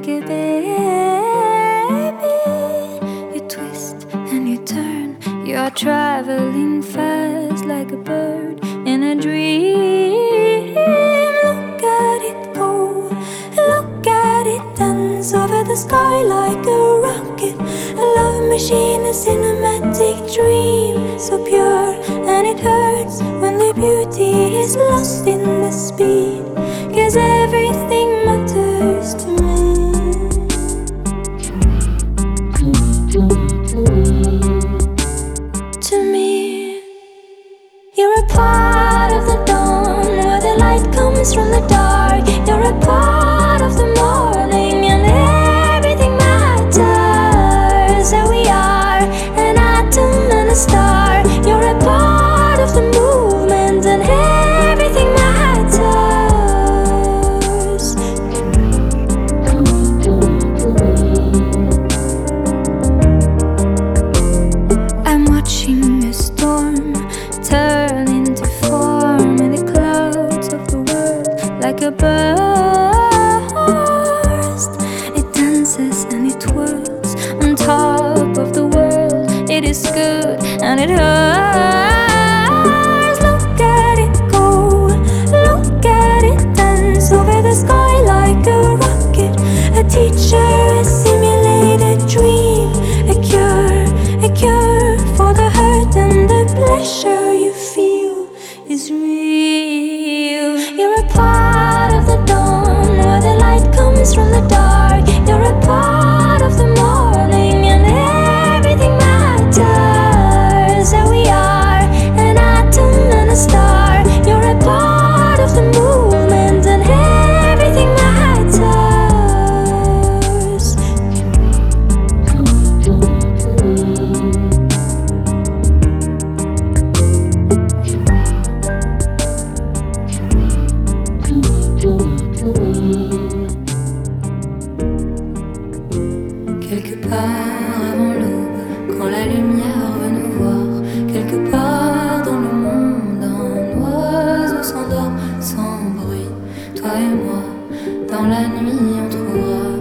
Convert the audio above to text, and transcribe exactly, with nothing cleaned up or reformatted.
like a baby. You twist and you turn, you are traveling fast like a bird in a dream. Look at it go, look at it dance over the sky like a rocket. A love machine, a cinematic dream, so pure and it hurts when the beauty is lost in the speed. 'Cause everything matters to me. To me, you're a part of the dawn, where the light comes from the dark. You're a part of the morning, and everything matters. So we are an atom and a star. You're a part of the movement, and everything matters. I'm watching a storm turn into form in the clouds of the world like a burst. It dances and it twirls on top of the world. It is good and it hurts. Look at it go, look at it dance over the sky like a rocket. A teacher, a simulated dream, a cure, a cure for the hurt and the pleasure you feel is real. You're a part of the dawn, where the light comes from the dark. You're a part of the morning, and everything matters. So we are an atom and a star. You're a part of the movement, and everything matters. Quelque part avant l'aube, quand la lumière veut nous voir, quelque part dans le monde, un oiseau s'endort sans bruit. Toi et moi, dans la nuit, on trouvera